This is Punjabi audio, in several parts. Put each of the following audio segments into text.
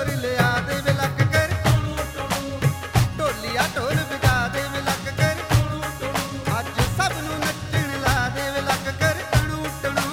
ਢੋਰੀ ਲਿਆ ਦੇਵੇ ਲੱਕ ਕਰ ਢੋਲੀਆ ਢੋਲ ਵਜਾ ਦੇਵੇ ਲੱਕ ਕਰ ਅੱਜ ਸਭ ਨੂੰ ਨੱਚਣ ਲਾ ਦੇਵੇ ਲੱਕ ਕਰ ਟਣੂ ਟਣੂ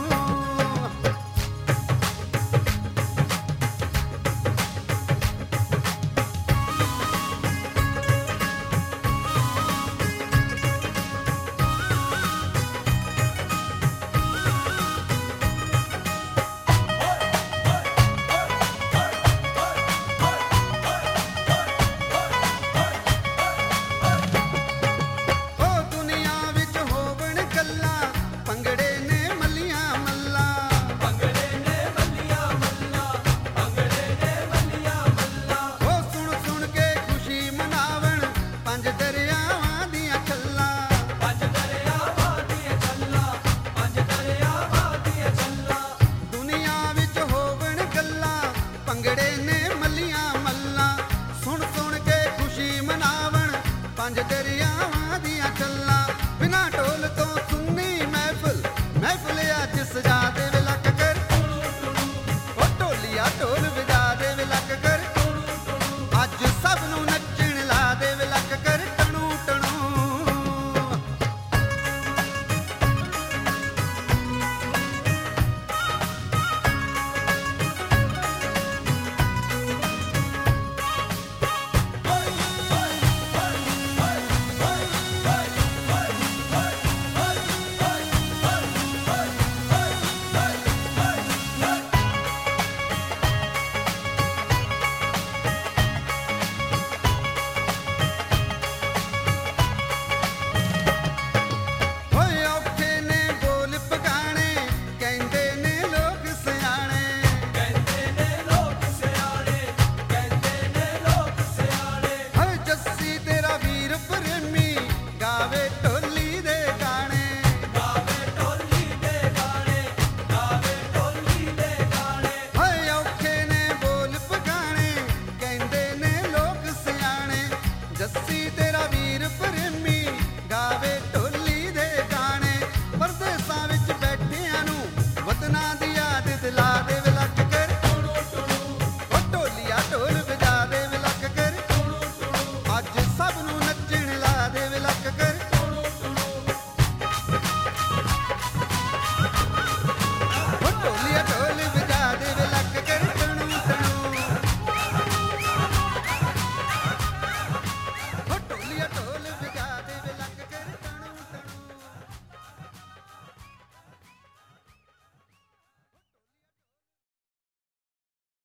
ਭੰਗੜੇ ਨੇ ਮੱਲੀਆਂ ਮੱਲਾਂ ਸੁਣ ਸੁਣ ਕੇ ਖੁਸ਼ੀ ਮਨਾਵਣ ਪੰਜ ਦਰਿਆਵਾਂ ਦੀਆਂ ਚੱਲਾਂ ਬਿਨਾਂ ਢੋਲ ਤੋਂ ਸੁੰਨੀ ਮਹਿਫਿਲ ਮਹਿਫਿਲ ਅੱਜ ਸਜਾ ਦੇਵੇ ਲੱਕ ਕਰ ਉਹ ਢੋਲੀਆ ਢੋਲ ਵਜਾ ਦੇਵੇ ਲੱਕ ਕਰ ਅੱਜ ਸਭ ਨੂੰ ਨੱਚਣ ਲਾ ਦੇਵੇ ਲੱਕ ਕਰ ਟਣੂ ਟਣੂ ਜੱਸੀ ਤੇਰਾ ਵੀਰ ਪ੍ਰੇਮੀ ਗਾਵੇ ਢੋਲੀ ਦੇ ਗਾਣੇ ਪਰਦੇਸਾਂ ਵਿੱਚ ਬੈਠਿਆਂ ਨੂੰ ਵਤਨਾਂ ਦੀ ਯਾਦ ਦਿਲਾ ਦੇਵੇ ਲੱਕ ਕਰ ਉਹ ਢੋਲੀਆ ਢੋਲ